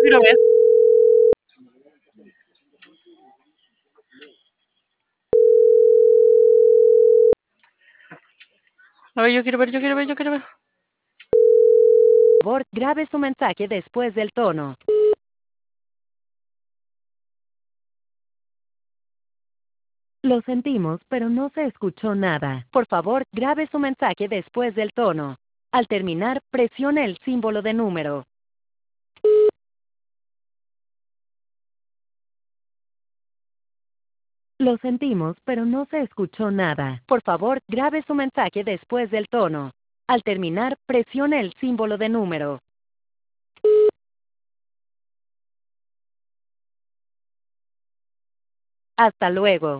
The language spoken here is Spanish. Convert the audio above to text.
quiero ver. A ver, yo quiero ver, yo quiero ver, yo quiero ver. Por favor, grabe su mensaje después del tono. Lo sentimos, pero no se escuchó nada. Por favor, grabe su mensaje después del tono. Al terminar, presione el símbolo de número. Lo sentimos, pero no se escuchó nada. Por favor, grabe su mensaje después del tono. Al terminar, presione el símbolo de número. Hasta luego.